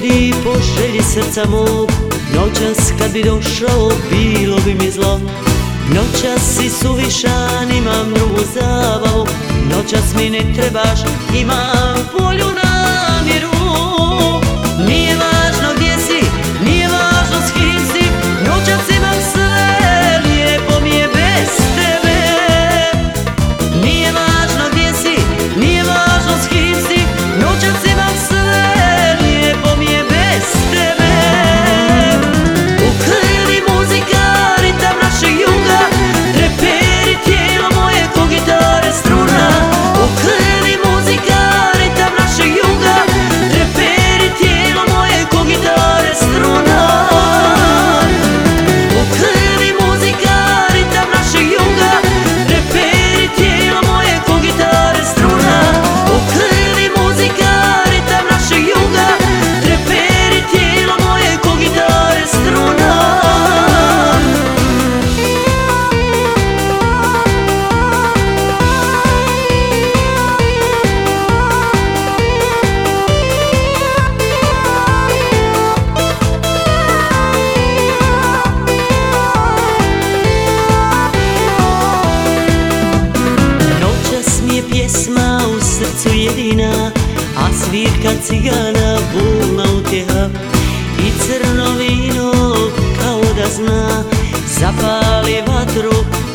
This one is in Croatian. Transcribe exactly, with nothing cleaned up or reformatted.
vodi po želji srca mog. Noćas kad bi došao bilo bi mi zlo. Noćas si suvišan, imam drugu zabavu. Noćas mi ne trebaš, imam bolju namjeru. Nije važno gdje si, nije važno s kim si, noćas imam sve, lijepo mi je bez tebe. Nije važno gdje si, nije važno s kim si, noćas imam sve, lijepo mi je bez tebe. U krvi muzika, ritam našeg juga, treperi tijelo moje ko gitare struna. U krvi muzika, ritam našeg juga, treperi tijelo moje ko gitare struna. U krvi muzika, ritam našeg juga, treperi tijelo moje ko gitare struna. U krvi muzika, ritam našeg juga, treperi tijelo moje ko gitare struna. Pjesma u srcu jedina, a svirka cigana bolna utjeha. I crno vino kao da zna, zapali vatru